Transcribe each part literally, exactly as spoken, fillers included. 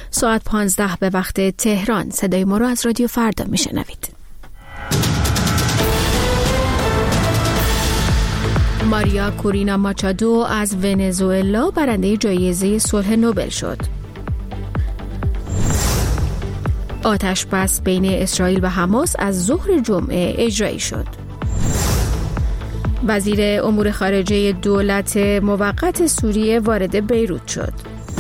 ساعت پانزده به وقت تهران. صدای ما رو از رادیو فردا میشنوید. ماریا کورینا ماچادو از ونزوئلا برنده جایزه صلح نوبل شد. آتش بس بین اسرائیل و حماس از ظهر جمعه اجرایی شد. وزیر امور خارجه دولت موقت سوریه وارد بیروت شد.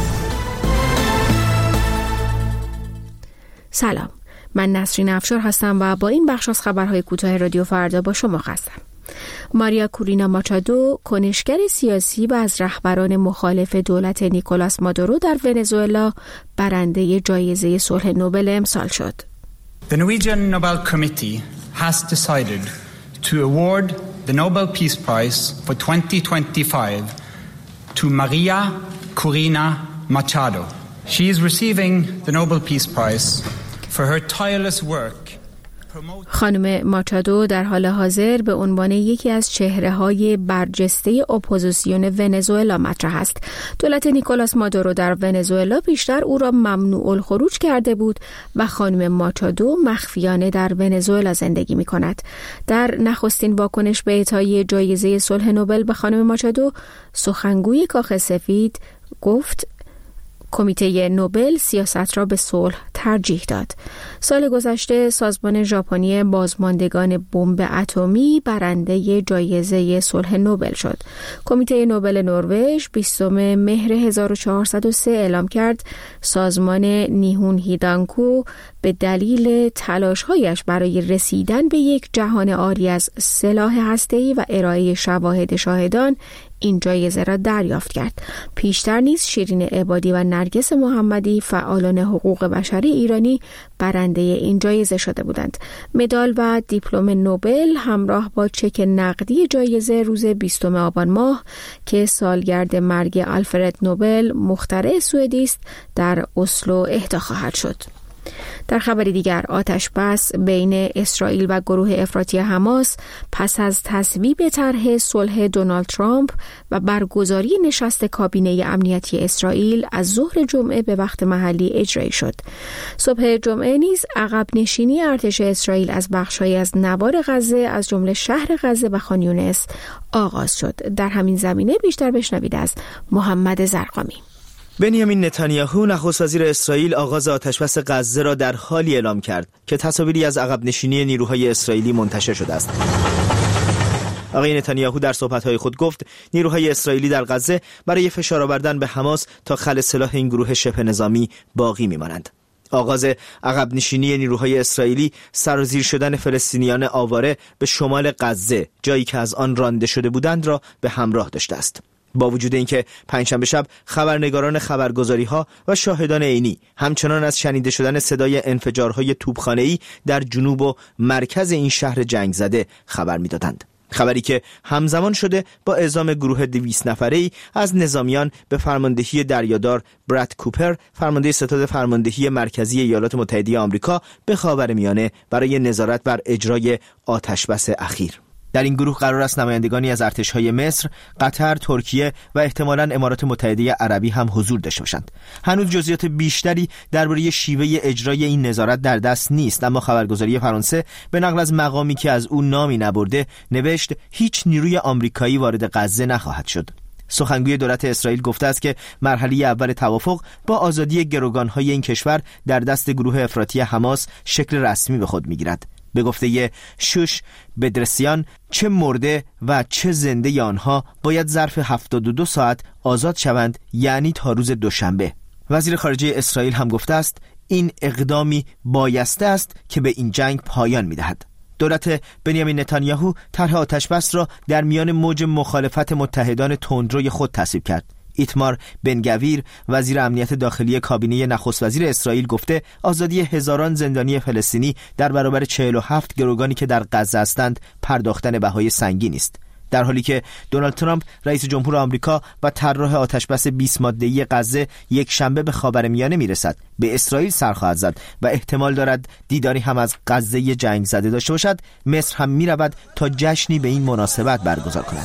سلام، من نسرین افشار هستم و با این بخش از خبرهای کوتاه رادیو فردا با شما هستم. ماریا کورینا ماچادو، کنشگر سیاسی و از رهبران مخالف دولت نیکولاس مادورو در ونزوئلا، برنده جایزه صلح نوبل امسال شد. The Norwegian Nobel Committee has decided to award the Nobel Peace Prize for twenty twenty-five to Maria Corina Machado. She is receiving the Nobel Peace Prize for her tireless work. خانم ماچادو در حال حاضر به عنوان یکی از چهره‌های برجسته اپوزیسیون ونزوئلا مطرح است. دولت نیکولاس مادورو در ونزوئلا پیشتر او را ممنوع الخروج کرده بود و خانم ماچادو مخفیانه در ونزوئلا زندگی می‌کند. در نخستین واکنش به اعطای جایزه صلح نوبل به خانم ماچادو، سخنگوی کاخ سفید گفت کمیته نوبل سیاست را به صلح ترجیح داد. سال گذشته سازمان ژاپنی بازماندگان بمب اتمی برنده جایزه صلح نوبل شد. کمیته نوبل نروژ بیستم مهر هزار و چهارصد و سه اعلام کرد سازمان نیهون هیدانکو به دلیل تلاش‌هایش برای رسیدن به یک جهان عاری از سلاح هسته‌ای و ارائه شواهد شاهدان این جایزه را دریافت کرد. پیشتر نیز شیرین عبادی و نرگس محمدی، فعالان حقوق بشری ایرانی، برنده این جایزه شده بودند. مدال و دیپلم نوبل همراه با چک نقدی جایزه روز بیستم آبان ماه که سالگرد مرگ آلفرد نوبل مخترع سوئدی است در اسلو اهدا خواهد شد. در خبر دیگر، آتش بس بین اسرائیل و گروه افراطی حماس پس از تصویب طرح صلح دونالد ترامپ و برگزاری نشست کابینه امنیتی اسرائیل از ظهر جمعه به وقت محلی اجرایی شد. صبح جمعه نیز عقب نشینی ارتش اسرائیل از بخش‌هایی از نوار غزه از جمله شهر غزه و خان یونس آغاز شد. در همین زمینه بیشتر بشنوید از محمد زرقامی. بنیامین نتانیاهو نخست وزیر اسرائیل آغاز آتشبس غزه را در حالی اعلام کرد که تصاویری از عقب نشینی نیروهای اسرائیلی منتشر شده است. آقای نتانیاهو در صحبت‌های خود گفت نیروهای اسرائیلی در غزه برای فشار آوردن به حماس تا خل سلاح این گروه شبه نظامی باقی می‌مانند. آغاز عقب نشینی نیروهای اسرائیلی سرازیر شدن فلسطینیان آواره به شمال غزه، جایی که از آن رانده شده بودند، را به همراه داشته است. با وجود اینکه پنجشنبه شب خبرنگاران خبرگزاری‌ها و شاهدان عینی همچنان از شنیده شدن صدای انفجارهای توپخانه‌ای در جنوب و مرکز این شهر جنگ زده خبر می‌دادند. خبری که همزمان شده با اعزام گروه دویست نفره‌ای از نظامیان به فرماندهی دریادار براد کوپر، فرمانده ستاد فرماندهی مرکزی ایالات متحده آمریکا، به خاورمیانه برای نظارت بر اجرای آتشبس اخیر. در این گروه قرار است نمایندگانی از ارتش‌های مصر، قطر، ترکیه و احتمالاً امارات متحده عربی هم حضور داشته باشند. هنوز جزئیات بیشتری درباره شیوه اجرای این نظارت در دست نیست، اما خبرگزاری فرانسه به نقل از مقامی که از او نامی نبرده نوشت هیچ نیروی آمریکایی وارد غزه نخواهد شد. سخنگوی دولت اسرائیل گفته است که مرحله اول توافق با آزادی گروگان‌های این کشور در دست گروه افراطی حماس شکل رسمی به خود می‌گیرد. به گفته شوش بدرسیان، چه مرده و چه زنده آنها باید ظرف هفتاد و دو ساعت آزاد شوند، یعنی تا روز دوشنبه. وزیر خارجه اسرائیل هم گفته است این اقدامی بایسته است که به این جنگ پایان می‌دهد. دولت بنیامین نتانیاهو طرح آتشبس را در میان موج مخالفت متحدان تندروی خود تصویب کرد. ایتمار بن گویر، وزیر امنیت داخلی کابینه نخست وزیر اسرائیل، گفته آزادی هزاران زندانی فلسطینی در برابر چهل و هفت گروگانی که در غزه هستند پرداختن بهای سنگین است. در حالی که دونالد ترامپ رئیس جمهور آمریکا و طراح آتشبس بیست ماده‌ای غزه یک شنبه به خاورمیانه میرسد، به اسرائیل سر خواهد زد و احتمال دارد دیداری هم از غزه جنگ زده داشته باشد، مصر هم میرود تا جشنی به این مناسبت برگزار کند.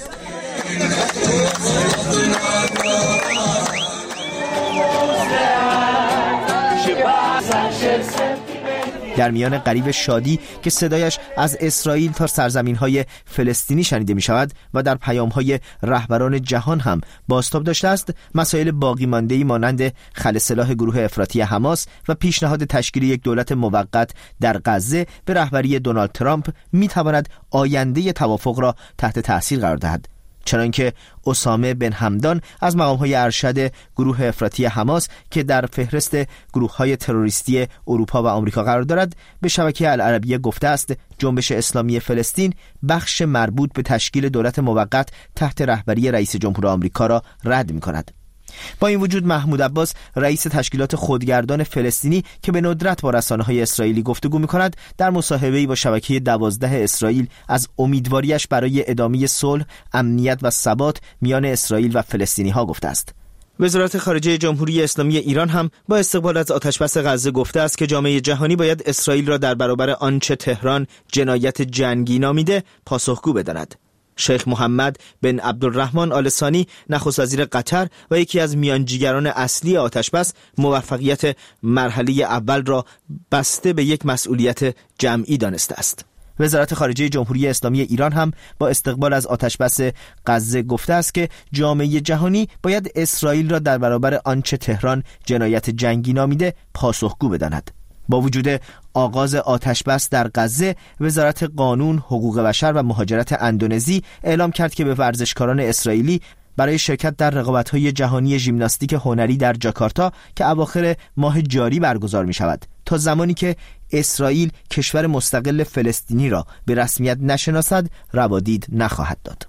در میان غریو شادی که صدایش از اسرائیل تا سرزمین‌های فلسطینی شنیده می‌شود و در پیام‌های رهبران جهان هم بازتاب داشته است، مسائل باقی مانده‌ای مانند خلع سلاح گروه افراطی حماس و پیشنهاد تشکیل یک دولت موقت در غزه به رهبری دونالد ترامپ می‌تواند آینده توافق را تحت تأثیر قرار دهد. چنانکه اسامه بن همدان از مقام‌های ارشد گروه افراطی حماس که در فهرست گروه‌های تروریستی اروپا و آمریکا قرار دارد به شبکه العربیه گفته است جنبش اسلامی فلسطین بخش مربوط به تشکیل دولت موقت تحت رهبری رئیس جمهور آمریکا را رد می‌کند. با این وجود محمود عباس رئیس تشکیلات خودگردان فلسطینی که به ندرت با رسانه‌های اسرائیلی گفتگو می‌کند در مصاحبه‌ای با شبکه دوازده اسرائیل از امیدواریش برای ادامه صلح، امنیت و ثبات میان اسرائیل و فلسطینی‌ها گفته است. وزارت خارجه جمهوری اسلامی ایران هم با استقبال از آتشبس غزه گفته است که جامعه جهانی باید اسرائیل را در برابر آنچه تهران جنایت جنگی نامیده پاسخگو بداند. شیخ محمد بن عبدالرحمن آل ثانی نخست وزیر قطر و یکی از میانجیگران اصلی آتشبس موفقیت مرحله اول را بسته به یک مسئولیت جمعی دانسته است. وزارت خارجه جمهوری اسلامی ایران هم با استقبال از آتشبس غزه گفته است که جامعه جهانی باید اسرائیل را در برابر آنچه تهران جنایت جنگی نامیده پاسخگو بداند. با وجود آغاز آتشبس در غزه، وزارت قانون، حقوق بشر و مهاجرت اندونزی اعلام کرد که به ورزشکاران اسرائیلی برای شرکت در رقابت‌های جهانی ژیمناستیک هنری در جاکارتا که اواخر ماه جاری برگزار می‌شود تا زمانی که اسرائیل کشور مستقل فلسطینی را به رسمیت نشناسد روادید نخواهد داد.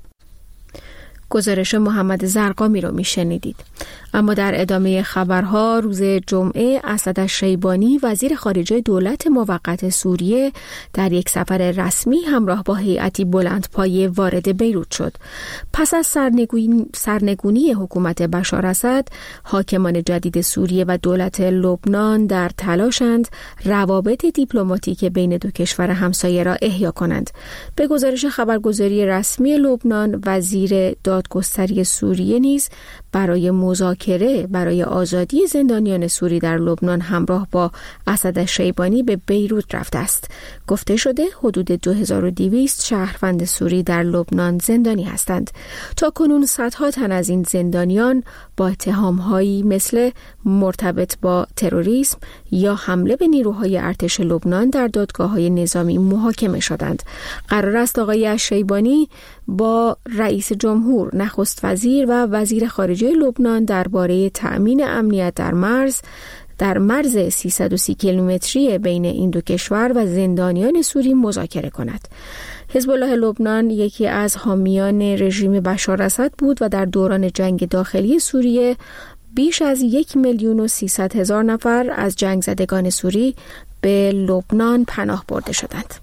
گزارش محمد زرقامی رو میشنیدید. اما در ادامه خبرها روز جمعه اسد الشیبانی وزیر خارجه دولت موقت سوریه در یک سفر رسمی همراه با هیئتی بلندپایه وارد بیروت شد. پس از سرنگونی, سرنگونی حکومت بشار اسد، حاکمان جدید سوریه و دولت لبنان در تلاشند روابط دیپلماتیک بین دو کشور همسایه را احیا کنند. به گزارش خبرگزاری رسمی لبنان، وزیر دادگستری سوریه نیز برای مذاکره برای آزادی زندانیان سوری در لبنان همراه با اسد الشیبانی به بیروت رفته است. گفته شده حدود دو هزار و دویست شهروند سوری در لبنان زندانی هستند. تا کنون صدها تن از این زندانیان با اتهام‌هایی مثل مرتبط با تروریسم یا حمله به نیروهای ارتش لبنان در دادگاه‌های نظامی محاکمه شدند. قرار است آقای الشیبانی با رئیس جمهور، نخست وزیر و وزیر خارجه لبنان درباره تأمین امنیت در مرز در مرز سیصد و سی کیلومتری بین این دو کشور و زندانیان سوری مذاکره کند. حزب الله لبنان یکی از حامیان رژیم بشار اسد بود و در دوران جنگ داخلی سوریه بیش از یک میلیون و سیصد هزار نفر از جنگ زدگان سوری به لبنان پناه برده شدند.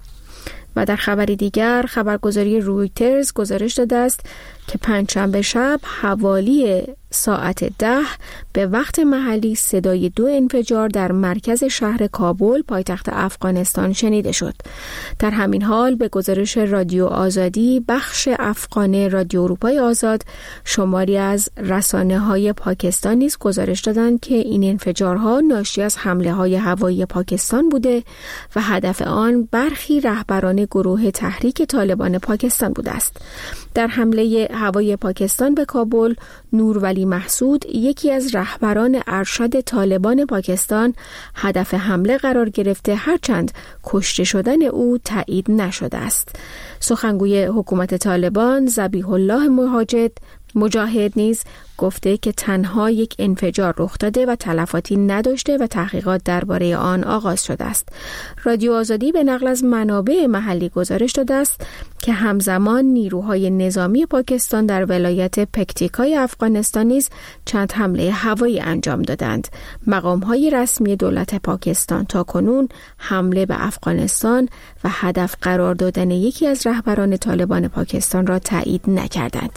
و در خبری دیگر خبرگزاری رویترز گزارش داده است که پنجشنبه شب حوالی ساعت ده به وقت محلی صدای دو انفجار در مرکز شهر کابل پایتخت افغانستان شنیده شد. در همین حال به گزارش رادیو آزادی بخش افغان رادیو اروپای آزاد شماری از رسانه‌های پاکستان نیز گزارش دادند که این انفجارها ناشی از حمله‌های هوایی پاکستان بوده و هدف آن برخی رهبران گروه تحریک طالبان پاکستان بوده است. در حمله هوایی پاکستان به کابل، نورولی محسود یکی از رهبران ارشد طالبان پاکستان هدف حمله قرار گرفته، هرچند کشته شدن او تایید نشده است. سخنگوی حکومت طالبان ذبیح الله مهاجد مجاهد نیز گفته که تنها یک انفجار رخ داده و تلفاتی نداشته و تحقیقات درباره آن آغاز شده است. رادیو آزادی به نقل از منابع محلی گزارش داده است که همزمان نیروهای نظامی پاکستان در ولایت پکتیکای افغانستان نیز چند حمله هوایی انجام دادند. مقام‌های رسمی دولت پاکستان تاکنون حمله به افغانستان و هدف قرار دادن یکی از رهبران طالبان پاکستان را تایید نکردند.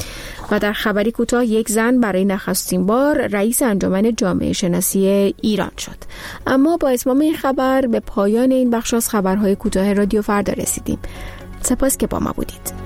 و در خبری کوتاه یک زن برای نخستین بار رئیس انجمن جامعه شناسی ایران شد. اما با اتمام این خبر به پایان این بخش از خبرهای کوتاه رادیو فردا رسیدیم. سپاس که با ما بودید.